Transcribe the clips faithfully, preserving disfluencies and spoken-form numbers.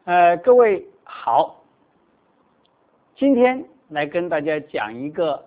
呃，各位好，今天来跟大家讲一个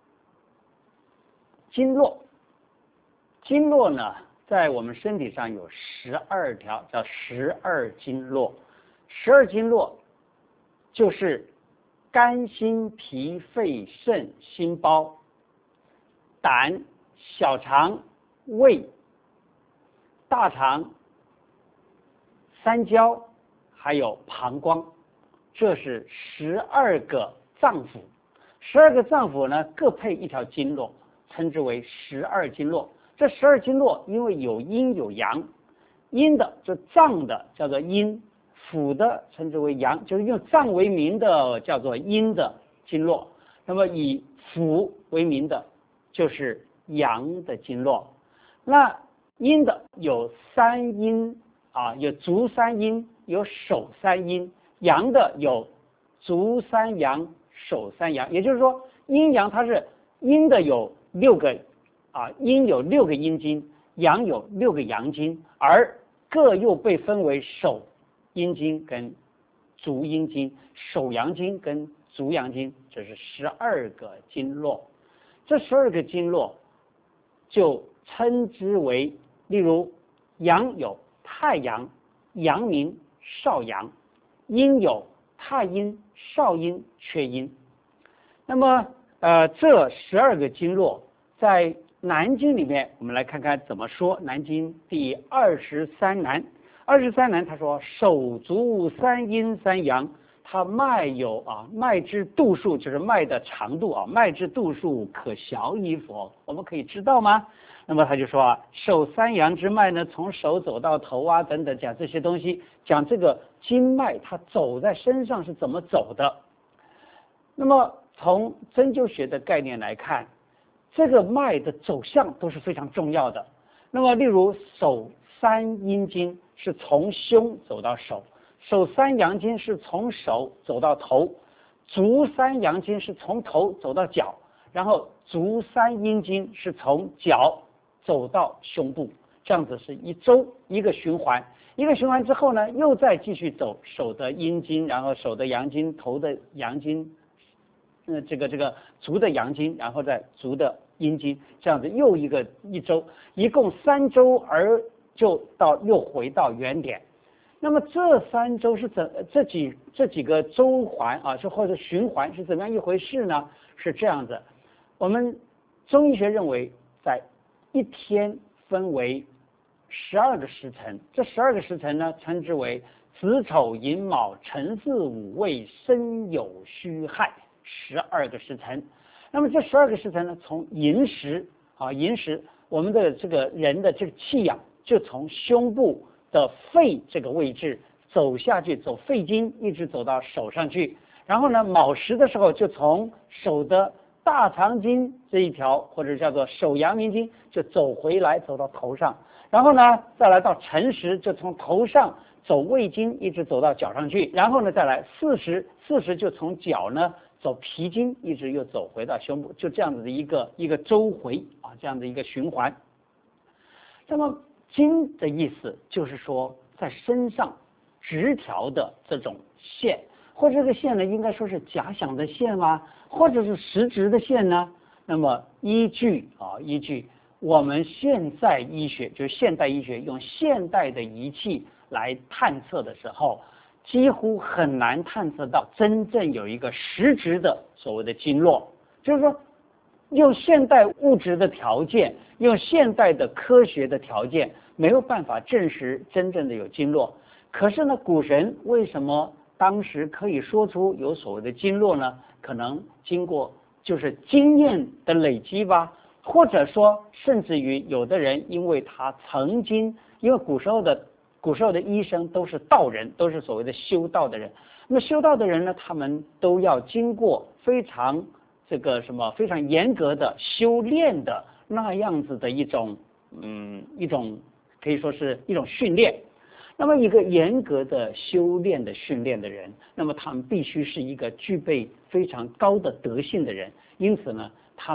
经络。经络呢，在我们身体上有十二条，叫十二经络。十二经络就是肝、心、脾、肺、肾、心包、胆、小肠、胃、大肠、三焦，还有膀胱，这是十二个脏腑。十二个脏腑呢，各配一条经络，称之为十二经络。这十二经络因为有阴有阳，阴的就脏的叫做阴，腑的称之为阳，就是用脏为名的叫做阴的经络。那么以腑为名的就是阳的经络。那阴的有三阴啊，有足三阴，有手三阴；阳的有足三阳，手三阳。也就是说，阴阳它是阴的有六个啊，阴有六个阴经，阳有六个阳经，而各又被分为手阴经跟足阴经、手阳经跟足阳经，这是十二个经络。这十二个经络就称之为，例如阳有太阳、阳明、少阳；阴有太阴、少阴、缺阴。那么呃，这十二个经络在南经里面，我们来看看怎么说。南经第二十三南，二十三南他说：手足三阴三阳，它脉有啊，脉之度数就是脉的长度啊，脉之度数可晓矣否？我们可以知道吗？那么他就说啊，手三阳之脉呢，从手走到头啊，等等，讲这些东西，讲这个经脉它走在身上是怎么走的。那么从针灸学的概念来看，这个脉的走向都是非常重要的。那么例如手三阴经是从胸走到手，手三阳经是从手走到头，足三阳经是从头走到脚，然后足三阴经是从脚走到胸部，这样子是一周一个循环。一个循环之后呢，又再继续走手的阴经，然后手的阳经，头的阳经，呃，这个这个足的阳经，然后再足的阴经，这样子又一个一周，一共三周，而就到又回到原点。那么这三周是怎这几这几个周环啊，是或者循环是怎么样一回事呢？是这样子，我们中医学认为，在一天分为十二个时辰，这十二个时辰呢，称之为子丑寅卯辰巳午未申酉戌亥，十二个时辰。那么这十二个时辰呢，从寅时啊，寅时我们的这个人的这个气氧就从胸部的肺这个位置走下去，走肺经一直走到手上去。然后呢，卯时的时候就从手的大肠经这一条，或者叫做手阳明经，就走回来走到头上。然后呢，再来到辰时，就从头上走胃经一直走到脚上去。然后呢，再来巳时，巳时就从脚呢走脾经，一直又走回到胸部，就这样子的一个一个周回啊，这样的一个循环。那么经的意思就是说，在身上直条的这种线，或者这个线呢，应该说是假想的线吗？或者是实质的线呢？那么依据啊，依据我们现在医学，就是现代医学用现代的仪器来探测的时候，几乎很难探测到真正有一个实质的所谓的经络。就是说，用现代物质的条件，用现代的科学的条件，没有办法证实真正的有经络。可是呢，古人为什么当时可以说出有所谓的经络呢？可能经过就是经验的累积吧，或者说甚至于有的人因为他曾经，因为古时候的古时候的医生都是道人，都是所谓的修道的人。那么修道的人呢，他们都要经过非常这个什么非常严格的修炼的那样子的一种嗯一种可以说是一种训练。那么一个严格的修炼的训练的人，那么他们必须是一个具备非常高的德性的人，因此呢，他们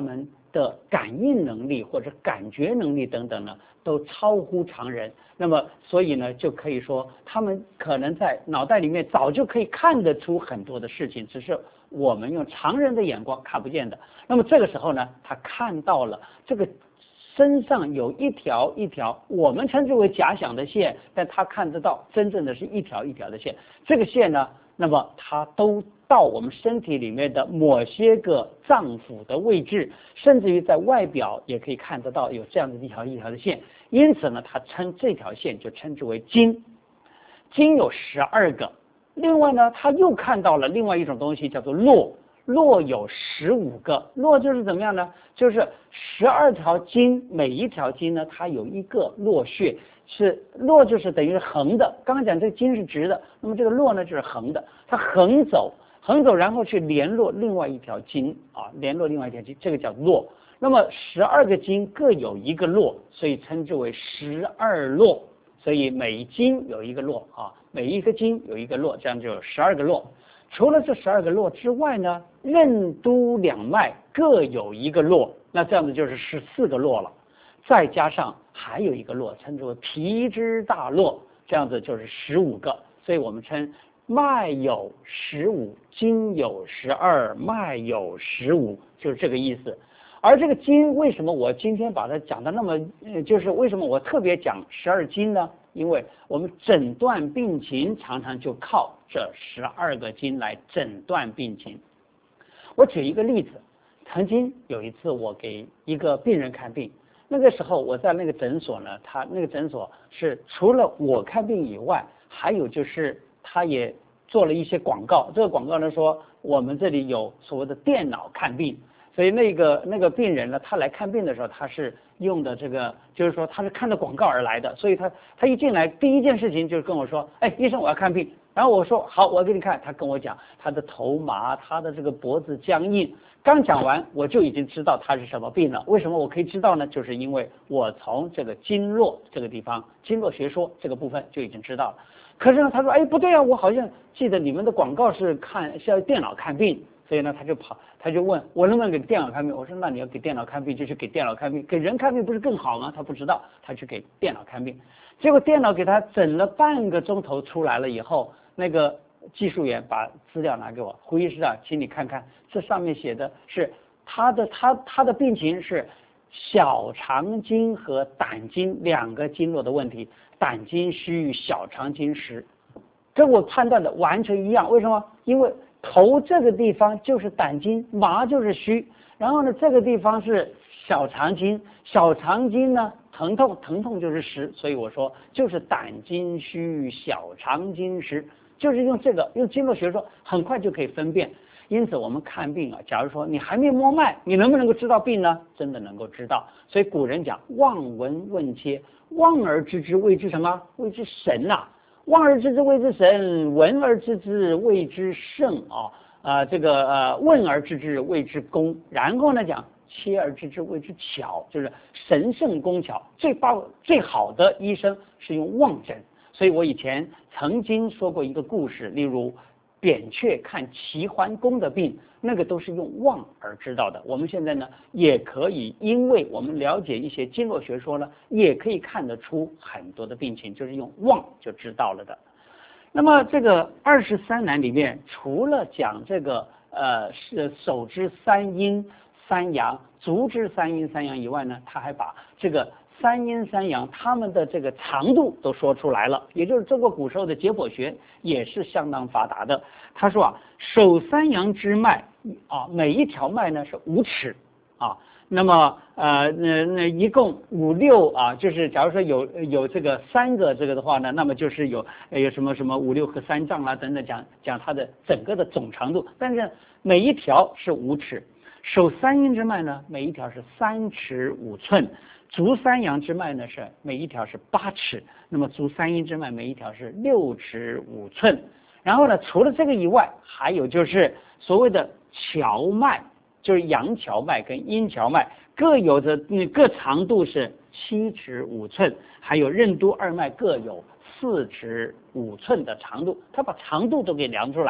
的感应能力或者感觉能力等等呢，都超乎常人。那么，所以呢，就可以说他们可能在脑袋里面早就可以看得出很多的事情，只是我们用常人的眼光看不见的。那么这个时候呢，他看到了这个身上有一条一条我们称之为假想的线，但他看得到真正的是一条一条的线。这个线呢，那么它都到我们身体里面的某些个脏腑的位置，甚至于在外表也可以看得到有这样的一条一条的线。因此呢，他称这条线就称之为经。经有十二个。另外呢，他又看到了另外一种东西，叫做络。络有十五个。络就是怎么样呢？就是十二条经，每一条经呢，它有一个络穴。是络就是等于是横的，刚刚讲这个经是直的，那么这个络呢就是横的，它横走，横走然后去联络另外一条经啊，联络另外一条经，这个叫络。那么十二个经各有一个络，所以称之为十二络。所以每一经有一个络啊，每一个经有一个络，这样就有十二个络。除了这十二个络之外呢，任督两脉各有一个络，那这样子就是十四个络了。再加上还有一个络，称之为皮支大络，这样子就是十五个。所以我们称脉有十五，经有十二，脉有十五，就是这个意思。而这个经为什么我今天把它讲的那么，呃，就是为什么我特别讲十二经呢？因为我们诊断病情常常就靠这十二个经来诊断病情。我举一个例子，曾经有一次我给一个病人看病。那个时候我在那个诊所呢，他那个诊所是除了我看病以外，还有就是他也做了一些广告。这个广告呢说我们这里有所谓的电脑看病，所以那个那个病人呢，他来看病的时候，他是用的这个，就是说他是看着广告而来的，所以他他一进来第一件事情就是跟我说，哎，医生我要看病。然后我说好，我给你看。他跟我讲他的头麻，他的这个脖子僵硬。刚讲完我就已经知道他是什么病了。为什么我可以知道呢？就是因为我从这个经络这个地方，经络学说这个部分就已经知道了。可是呢，他说哎不对啊，我好像记得你们的广告是看是要电脑看病，所以呢他就跑他就问我能不能给电脑看病。我说那你要给电脑看病就去给电脑看病，给人看病不是更好吗？他不知道，他去给电脑看病。结果电脑给他整了半个钟头出来了以后，那个技术员把资料拿给我，胡医师啊，请你看看，这上面写的是他的他他的病情是小肠经和胆经两个经络的问题，胆经虚，小肠经实。跟我判断的完全一样。为什么？因为头这个地方就是胆经，麻就是虚，然后呢这个地方是小肠经，小肠经呢疼痛，疼痛就是实，所以我说就是胆经虚，小肠经实，就是用这个用经络学说很快就可以分辨。因此我们看病啊，假如说你还没摸脉，你能不能够知道病呢？真的能够知道。所以古人讲望闻问切，望而知之谓之什么？谓之神啊。望而知之谓之神，闻而知之谓之圣啊。呃，这个呃问而知之谓之功，然后呢讲切而知之谓之巧，就是神圣工巧。最棒最好的医生是用望诊。所以我以前曾经说过一个故事，例如扁鹊看齐桓公的病，那个都是用望而知道的。我们现在呢也可以，因为我们了解一些经络学说呢，也可以看得出很多的病情，就是用望就知道了的。那么这个二十三难里面，除了讲这个呃是手之三阴三阳，足之三阴三阳以外呢，他还把这个三阴三阳它们的这个长度都说出来了，也就是中国古时候的解剖学也是相当发达的。他说啊，手三阳之脉啊，每一条脉呢是五尺啊，那么呃那那一共五六啊，就是假如说有有这个三个这个的话呢，那么就是有有什么什么五六和三丈啦等等，讲讲它的整个的总长度，但是每一条是五尺。手三阴之脉呢，每一条是三尺五寸。足三阳之脉呢是每一条是八尺，那么足三阴之脉每一条是六尺五寸。然后呢，除了这个以外，还有就是所谓的荞脉，就是阳荞脉跟阴荞脉各有的各长度是七尺五寸，还有任督二脉各有四尺五寸的长度，他把长度都给量出来。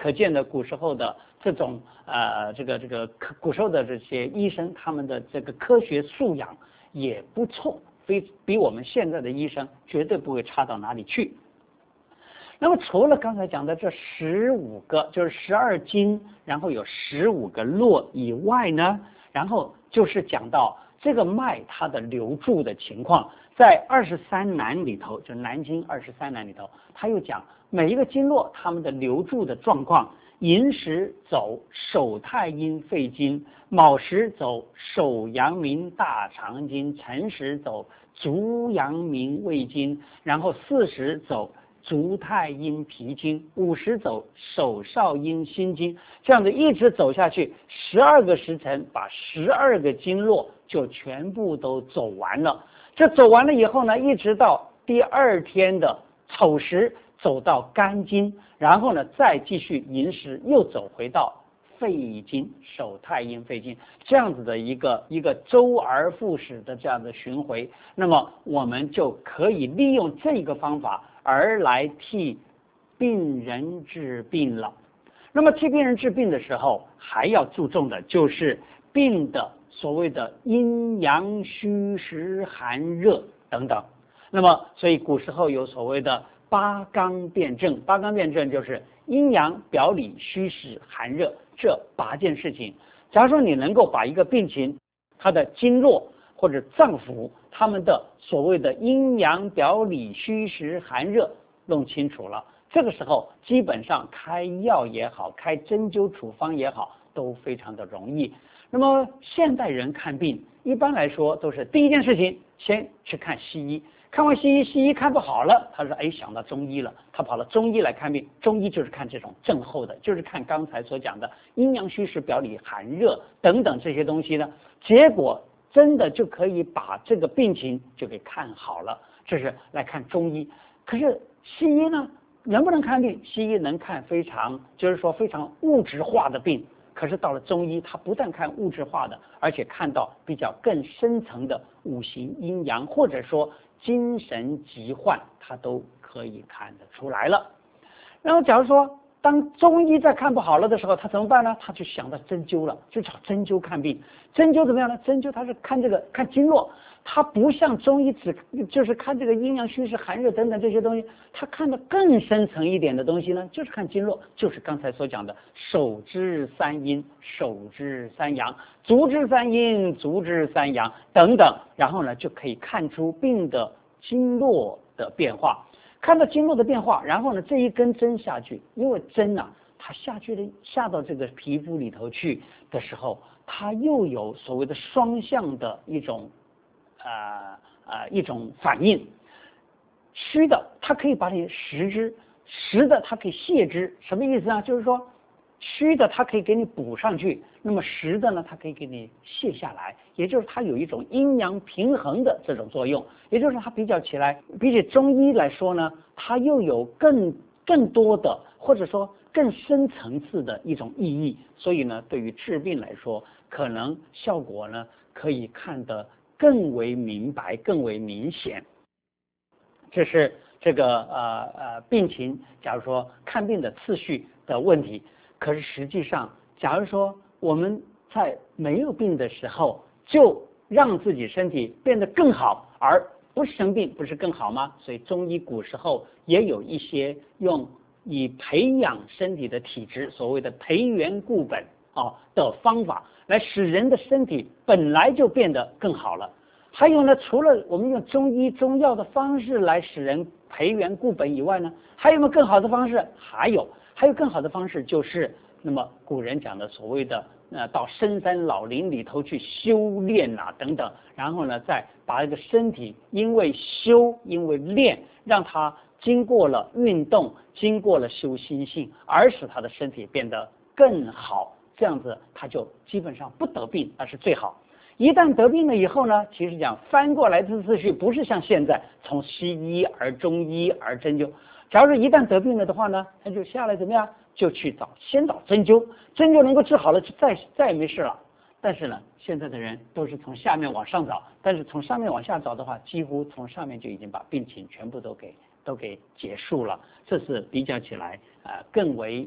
可见的古时候的这种呃这个这个古时候的这些医生，他们的这个科学素养也不错，非比我们现在的医生绝对不会差到哪里去。那么除了刚才讲的这十五个，就是十二经，然后有十五个络以外呢，然后就是讲到这个脉它的流注的情况，在二十三难里头，就南经二十三难里头，他又讲每一个经络它们的流注的状况。寅时走手太阴肺经，卯时走手阳明大肠经，辰时走足阳明胃经，然后巳时走足太阴脾经，午时走手少阴心经，这样子一直走下去，十二个时辰，把十二个经络就全部都走完了。这走完了以后呢，一直到第二天的丑时走到肝经，然后呢再继续寅时又走回到肺经，手太阴肺经，这样子的一个一个周而复始的这样的巡回。那么我们就可以利用这个方法而来替病人治病了。那么替病人治病的时候，还要注重的就是病的所谓的阴阳虚实寒热等等。那么所以古时候有所谓的八纲辩证，八纲辩证就是阴阳表里虚实寒热这八件事情。假如说你能够把一个病情它的经络或者脏腑他们的所谓的阴阳表里虚实寒热弄清楚了，这个时候基本上开药也好，开针灸处方也好，都非常的容易。那么现代人看病一般来说都是第一件事情先去看西医，看完西医，西医看不好了，他说哎想到中医了，他跑了中医来看病。中医就是看这种症候的，就是看刚才所讲的阴阳虚实表里寒热等等这些东西呢，结果真的就可以把这个病情就给看好了，这是来看中医。可是西医呢能不能看病？西医能看非常就是说非常物质化的病，可是到了中医，它不但看物质化的，而且看到比较更深层的五行阴阳，或者说精神疾患，它都可以看得出来了。然后假如说当中医再看不好了的时候，他怎么办呢？他就想到针灸了，就找针灸看病。针灸怎么样呢？针灸他是看这个看经络，他不像中医只就是看这个阴阳虚实寒热等等这些东西，他看的更深层一点的东西呢，就是看经络，就是刚才所讲的手之三阴，手之三阳，足之三阴，足之三阳等等，然后呢就可以看出病的经络的变化。看到经络的变化，然后呢，这一根针下去，因为针啊，它下去的下到这个皮肤里头去的时候，它又有所谓的双向的一种呃呃一种反应。虚的它可以把你实之，实的它可以泻之，什么意思啊？就是说虚的它可以给你补上去，那么实的呢，它可以给你卸下来，也就是它有一种阴阳平衡的这种作用。也就是它比较起来，比起中医来说呢，它又有更更多的或者说更深层次的一种意义。所以呢，对于治病来说，可能效果呢可以看得更为明白，更为明显。这是这个呃呃病情，假如说看病的次序的问题。可是实际上，假如说我们在没有病的时候，就让自己身体变得更好，而不是生病，不是更好吗？所以中医古时候也有一些用以培养身体的体质，所谓的培元固本啊的方法，来使人的身体本来就变得更好了。还有呢，除了我们用中医中药的方式来使人培元固本以外呢，还有没有更好的方式？还有，还有更好的方式就是，那么古人讲的所谓的呃到深山老林里头去修炼啊等等，然后呢再把这个身体因为修因为练，让它经过了运动，经过了修心性，而使他的身体变得更好，这样子他就基本上不得病，那是最好。一旦得病了以后呢，其实讲翻过来的次序不是像现在从西医而中医而针灸。假如说一旦得病了的话呢，他就下来怎么样，就去找先找针灸，针灸能够治好了，就再再也没事了。但是呢，现在的人都是从下面往上找，但是从上面往下找的话，几乎从上面就已经把病情全部都给都给结束了。这是比较起来呃更为啊、呃、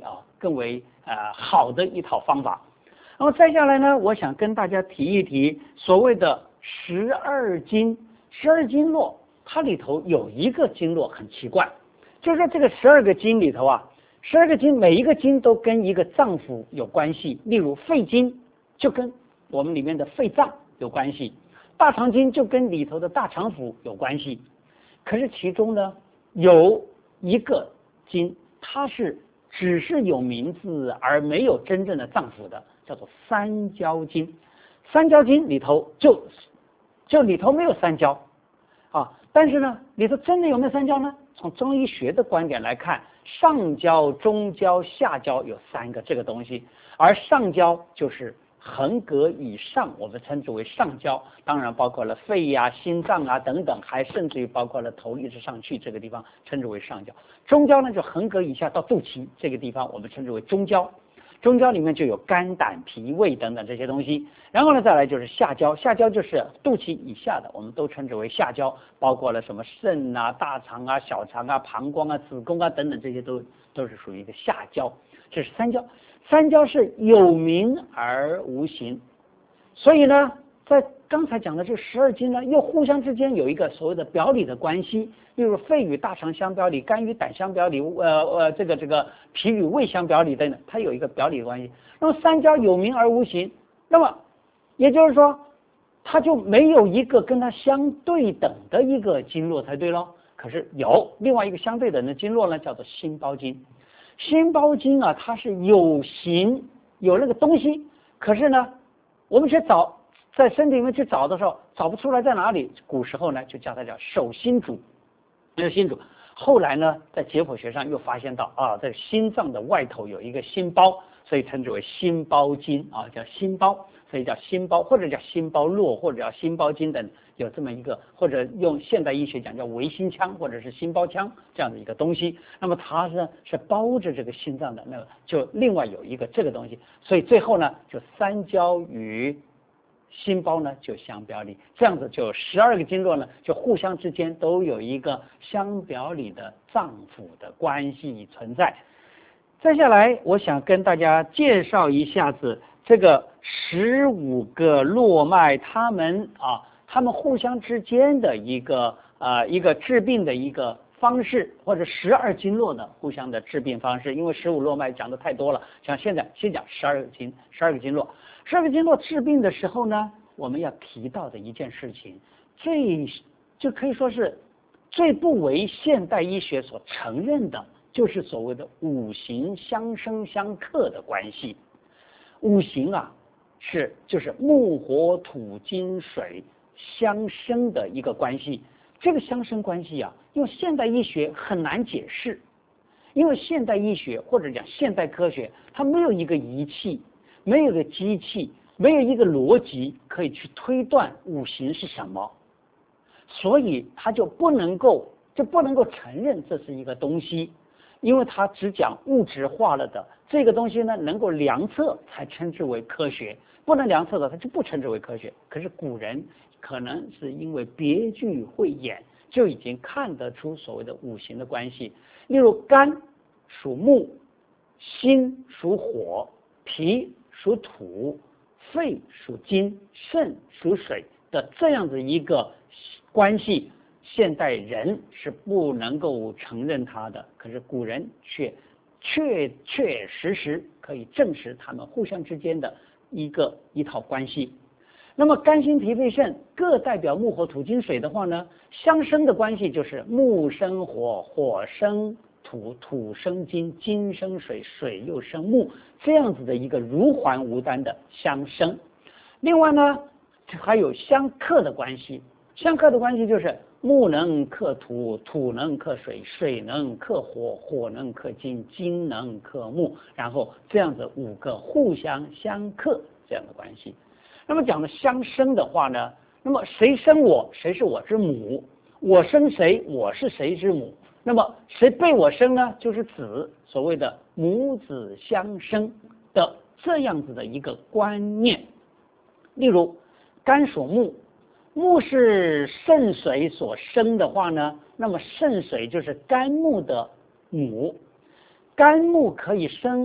更为呃好的一套方法。那么再下来呢，我想跟大家提一提所谓的十二经。十二经络它里头有一个经络很奇怪，就是说这个十二个经里头啊，十二个经每一个经都跟一个脏腑有关系，例如肺经就跟我们里面的肺脏有关系，大肠经就跟里头的大肠腑有关系。可是其中呢有一个经，它是只是有名字而没有真正的脏腑的，叫做三焦经。三焦经里头就就里头没有三焦啊，但是呢里头真的有没有三焦呢？从中医学的观点来看，上焦、中焦、下焦有三个这个东西，而上焦就是横膈以上，我们称之为上焦，当然包括了肺呀、啊、心脏啊等等，还甚至于包括了头一直上去这个地方称之为上焦。中焦呢就横膈以下到肚脐这个地方，我们称之为中焦。中焦里面就有肝胆脾胃等等这些东西，然后呢再来就是下焦，下焦就是肚脐以下的，我们都称之为下焦，包括了什么肾啊、大肠啊、小肠啊、膀胱啊、子宫啊等等，这些都都是属于一个下焦。这是三焦，三焦是有名而无形，所以呢在刚才讲的这十二经呢，又互相之间有一个所谓的表里的关系，例如肺与大肠相表里，肝与胆相表里，呃呃，这个这个脾与胃相表里等等，它有一个表里的关系。那么三焦有名而无形，那么也就是说，它就没有一个跟它相对等的一个经络才对咯。可是有另外一个相对等的经络呢，叫做心包经。心包经啊，它是有形有那个东西，可是呢，我们去找。在身体里面去找的时候找不出来在哪里，古时候呢就叫它叫手心主，没有心主。后来呢在解剖学上又发现到啊，在心脏的外头有一个心包，所以称之为心包经啊，叫心包，所以叫心包或者叫心包络或者叫心包经等，有这么一个，或者用现代医学讲叫维心腔或者是心包腔这样的一个东西。那么它是是包着这个心脏的，那个就另外有一个这个东西，所以最后呢就三焦与心包呢就相表里，这样子就十二个经络呢就互相之间都有一个相表里的脏腑的关系存在。再下来我想跟大家介绍一下子这个十五个络脉，它们啊它们互相之间的一个呃一个治病的一个方式，或者十二经络的互相的治病方式。因为十五络脉讲的太多了，像现在先讲十二个经十二个经络。十二个经络治病的时候呢，我们要提到的一件事情，最就可以说是最不为现代医学所承认的，就是所谓的五行相生相克的关系。五行啊是就是木火土金水相生的一个关系。这个相生关系啊，用现代医学很难解释，因为现代医学或者讲现代科学，它没有一个仪器，没有一个机器，没有一个逻辑可以去推断五行是什么，所以它就不能够就不能够承认这是一个东西，因为它只讲物质化了的这个东西呢，能够量测才称之为科学，不能量测的它就不称之为科学。可是古人可能是因为别具慧眼，就已经看得出所谓的五行的关系。例如肝属木，心属火，脾属土，肺属金，肾属水的这样子一个关系，现代人是不能够承认它的，可是古人却确确实实可以证实他们互相之间的一个一套关系。那么肝心脾肺肾各代表木火土金水的话呢，相生的关系就是木生火，火生土，土生金，金生水，水又生木，这样子的一个如环无单的相生。另外呢还有相克的关系，相克的关系就是木能克土，土能克水，水能克火，火能克金，金能克木，然后这样子五个互相相克这样的关系。那么讲的相生的话呢，那么谁生我，谁是我之母，我生谁，我是谁之母，那么谁被我生呢，就是子，所谓的母子相生的这样子的一个观念。例如肝属木，木是肾水所生的话呢，那么肾水就是肝木的母，肝木可以生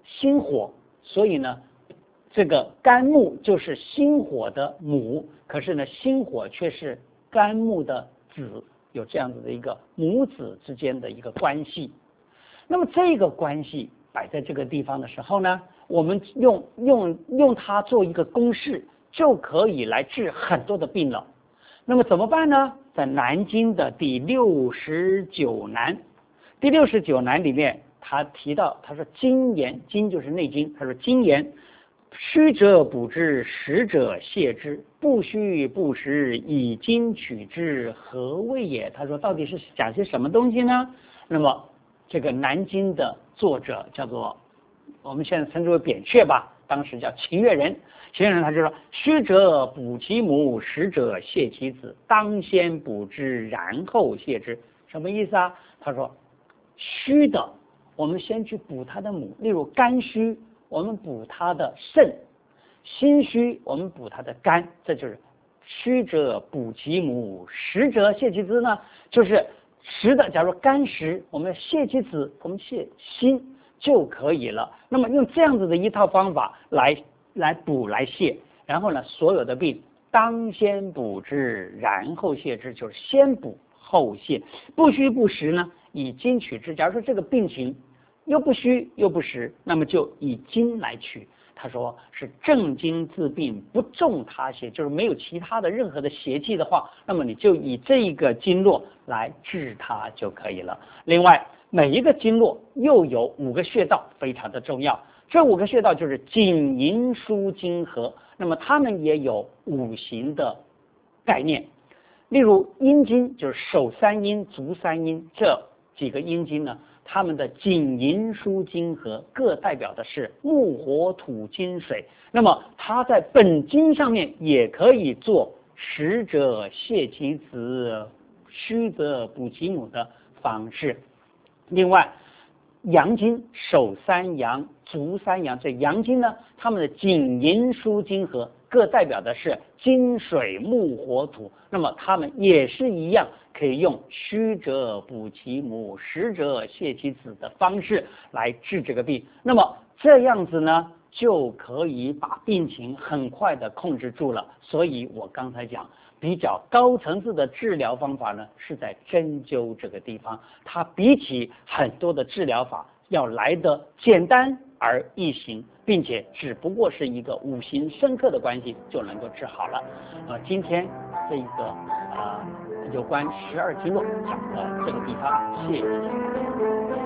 心火，所以呢，这个肝木就是心火的母，可是呢，心火却是肝木的子，有这样子的一个母子之间的一个关系。那么这个关系摆在这个地方的时候呢，我们用用用它做一个公式，就可以来治很多的病了。那么怎么办呢？在南经的第六十九难，第六十九难里面，他提到，他说经言，经就是内经，他说经言，虚者补之，实者泻之，不虚不实，以经取之，何谓也？他说到底是讲些什么东西呢？那么这个南经的作者叫做我们现在称之为扁鹊吧，当时叫秦越人。秦越人他就说：虚者补其母，实者泻其子，当先补之，然后泻之。什么意思啊？他说虚的我们先去补他的母，例如肝虚我们补他的肾，心虚我们补他的肝，这就是虚者补其母，实者泻其子呢，就是实的，假如肝实，我们泻其子，我们泻心就可以了。那么用这样子的一套方法来来补来泻，然后呢，所有的病当先补之，然后泻之，就是先补后泻。不虚不实呢，以经取之。假如说这个病情又不虚又不实，那么就以经来取。他说是正经治病，不中他邪，就是没有其他的任何的邪气的话，那么你就以这个经络来治它就可以了。另外，每一个经络又有五个穴道，非常的重要。这五个穴道就是颈营枢经合，那么它们也有五行的概念。例如阴经就是手三阴、足三阴这几个阴经呢，它们的颈营枢经合各代表的是木火土金水，那么它在本经上面也可以做实者泻其子，虚则补其母的方式。另外阳经手三阳、足三阳，这阳经呢，它们的颈营枢经合各代表的是金水木火土，那么它们也是一样可以用虚者补其母，实者泻其子的方式来治这个病。那么这样子呢，就可以把病情很快的控制住了。所以我刚才讲比较高层次的治疗方法呢，是在针灸这个地方，它比起很多的治疗法要来得简单而易行，并且只不过是一个五行深刻的关系就能够治好了。呃，今天这一个呃有关十二经络讲到这个地方，谢谢。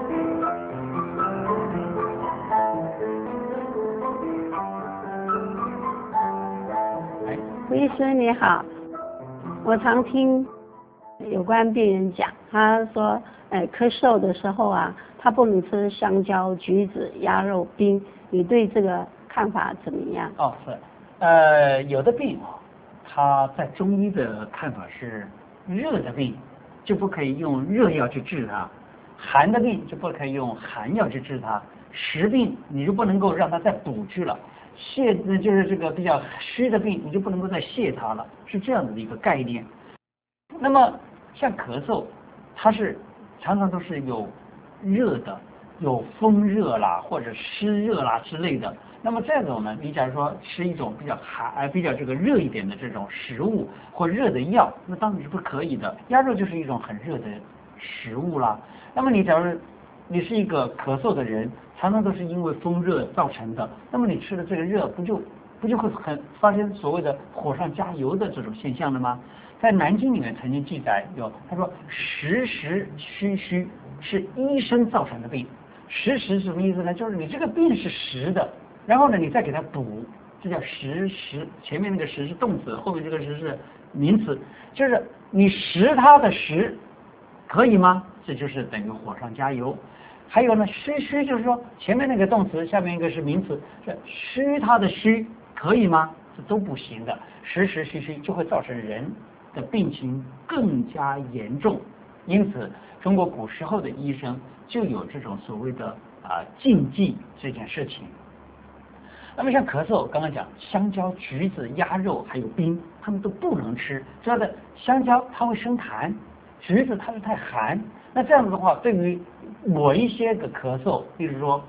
吴医师你好，我常听有关病人讲，他说，呃，咳嗽的时候啊，他不能吃香蕉、橘子、鸭肉、冰，你对这个看法怎么样？ 哦，是，呃，有的病啊，它在中医的看法是，热的病就不可以用热药去治它，寒的病就不可以用寒药去治它，实病你就不能够让它再补治了。泻呢，就是这个比较虚的病，你就不能够再泻它了，是这样的一个概念。那么像咳嗽，它是常常都是有热的，有风热啦，或者湿热啦之类的。那么这种呢，你假如说吃一种比较寒、呃比较这个热一点的这种食物或热的药，那当然是不可以的。鸭肉就是一种很热的食物啦。那么你假如你是一个咳嗽的人，常常都是因为风热造成的，那么你吃的这个热不就不就会很发生所谓的火上加油的这种现象了吗？在《南经》里面曾经记载有，他说实实虚虚是医生造成的病。实实是什么意思呢？就是你这个病是实的，然后呢你再给它补，这叫实实。前面那个实是动词，后面这个实是名词，就是你实它的实可以吗？这就是等于火上加油。还有呢，虚虚就是说前面那个动词，下面一个是名词，这虚它的虚可以吗？这都不行的，实实虚虚就会造成人的病情更加严重。因此，中国古时候的医生就有这种所谓的啊、呃、禁忌这件事情。那么像咳嗽，刚刚讲香蕉、橘子、鸭肉还有冰，他们都不能吃。主要的香蕉它会生痰，橘子它是太寒。那这样子的话，对于某一些个咳嗽，比如说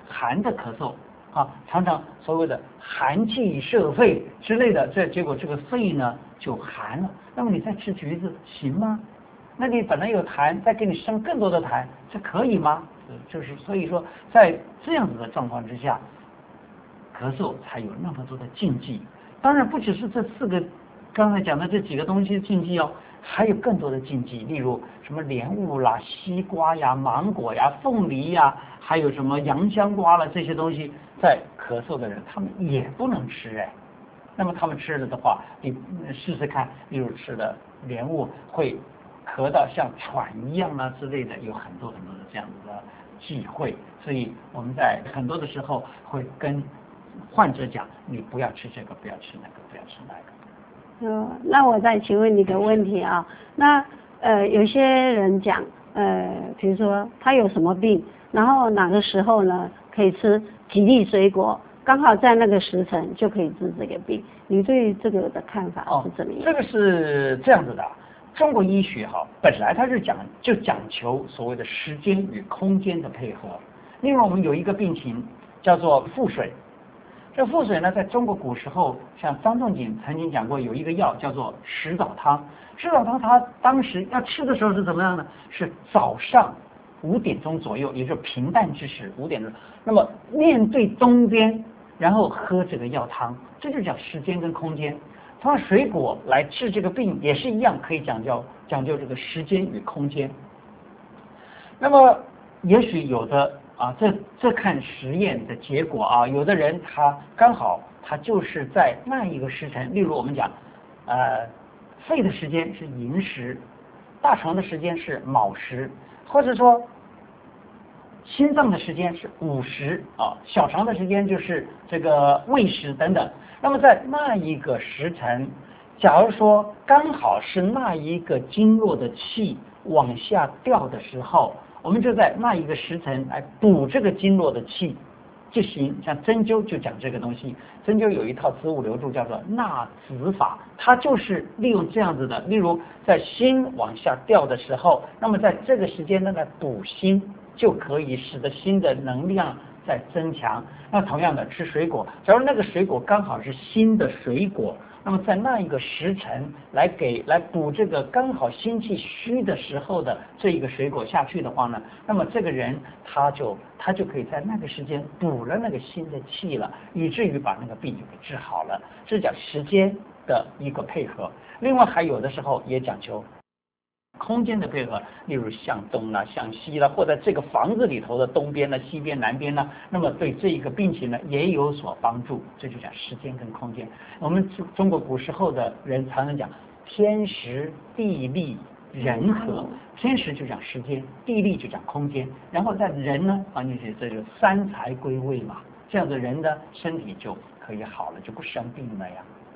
寒的咳嗽啊，常常所谓的寒气摄肺之类的，这结果这个肺呢就寒了。那么你再吃橘子行吗？那你本来有痰，再给你生更多的痰，这可以吗？就是所以说，在这样子的状况之下，咳嗽才有那么多的禁忌。当然不只是这四个刚才讲的这几个东西禁忌哦，还有更多的禁忌，例如什么莲雾啦、西瓜呀、芒果呀、凤梨呀，还有什么洋香瓜啦，这些东西，在咳嗽的人他们也不能吃哎。那么他们吃了的话，你试试看，例如吃了莲雾会咳到像喘一样啊之类的，有很多很多的这样子的忌讳。所以我们在很多的时候会跟患者讲，你不要吃这个，不要吃那个，不要吃那个。 呃，那我再请问你个问题啊，那呃有些人讲，呃，比如说他有什么病，然后哪个时候呢可以吃几粒水果，刚好在那个时辰就可以治这个病，你对这个的看法是怎么样？ 哦，这个是这样子的，中国医学哈，本来它是讲就讲求所谓的时间与空间的配合。另外我们有一个病情叫做腹水。这腹水呢，在中国古时候，像张仲景曾经讲过，有一个药叫做石枣汤。石枣汤他当时要吃的时候是怎么样呢？是早上五点钟左右，也就是平淡之时，五点钟。那么面对东边，然后喝这个药汤，这就讲时间跟空间。同样，水果来治这个病也是一样，可以讲究讲究这个时间与空间。那么也许有的。啊，这这看实验的结果啊，有的人他刚好他就是在那一个时辰，例如我们讲，呃，肺的时间是寅时，大肠的时间是卯时，或者说心脏的时间是午时啊，小肠的时间就是这个未时等等。那么在那一个时辰，假如说刚好是那一个经络的气往下掉的时候，我们就在那一个时辰来补这个经络的气就行。像针灸就讲这个东西，针灸有一套子午流注叫做纳子法，它就是利用这样子的，例如在心往下掉的时候，那么在这个时间呢来补心，就可以使得心的能量在增强。那同样的吃水果，假如那个水果刚好是心的水果，那么在那一个时辰来给来补这个刚好心气虚的时候的这一个水果下去的话呢，那么这个人他就他就可以在那个时间补了那个心的气了，以至于把那个病就给治好了。这是讲时间的一个配合。另外还有的时候也讲究空间的配合，例如向东啦、向西啦，或者这个房子里头的东边啦、西边、南边啦，那么对这一个病情呢也有所帮助。这就讲时间跟空间。我们中国古时候的人常常讲天时地利人和，天时就讲时间，地利就讲空间，然后在人呢放进去，这就三才归位嘛，这样的人的身体就可以好了，就不生病了呀。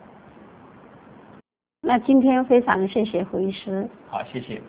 那今天非常谢谢胡医师。 好，谢谢。